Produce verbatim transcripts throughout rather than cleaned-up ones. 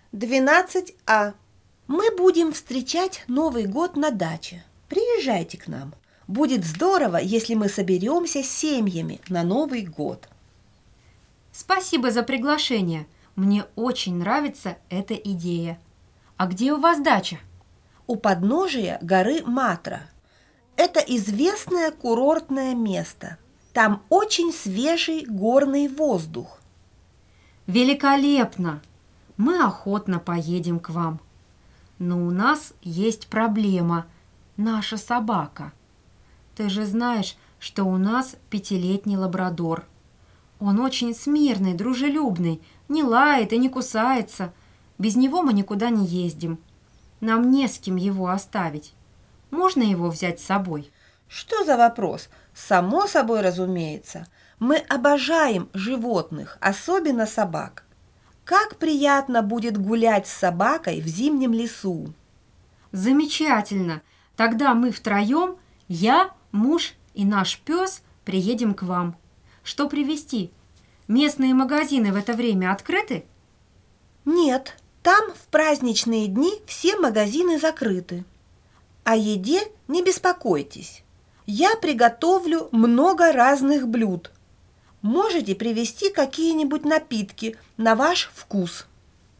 двенадцать А. Мы будем встречать Новый год на даче. Приезжайте к нам. Будет здорово, если мы соберемся с семьями на Новый год. Спасибо за приглашение. Мне очень нравится эта идея. А где у вас дача? У подножия горы Матра. Это известное курортное место. Там очень свежий горный воздух. Великолепно! Мы охотно поедем к вам. Но у нас есть проблема – наша собака. Ты же знаешь, что у нас пятилетний лабрадор. Он очень смирный, дружелюбный, не лает и не кусается. Без него мы никуда не ездим. Нам не с кем его оставить. Можно его взять с собой? Что за вопрос? Само собой разумеется. Мы обожаем животных, особенно собак. Как приятно будет гулять с собакой в зимнем лесу. Замечательно. Тогда мы втроем, я, муж и наш пес, приедем к вам. Что привезти? Местные магазины в это время открыты? Нет, там в праздничные дни все магазины закрыты. О еде не беспокойтесь. Я приготовлю много разных блюд. Можете привезти какие-нибудь напитки на ваш вкус.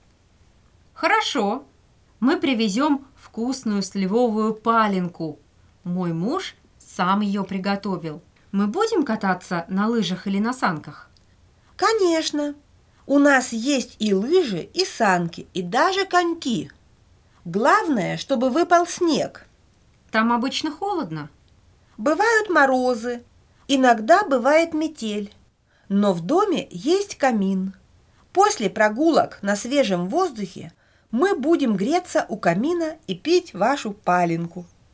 Хорошо. Мы привезем вкусную сливовую паленку. Мой муж сам ее приготовил. Мы будем кататься на лыжах или на санках? Конечно. У нас есть и лыжи, и санки, и даже коньки. Главное, чтобы выпал снег. Там обычно холодно. Бывают морозы, иногда бывает метель. Но в доме есть камин. После прогулок на свежем воздухе мы будем греться у камина и пить вашу паленку.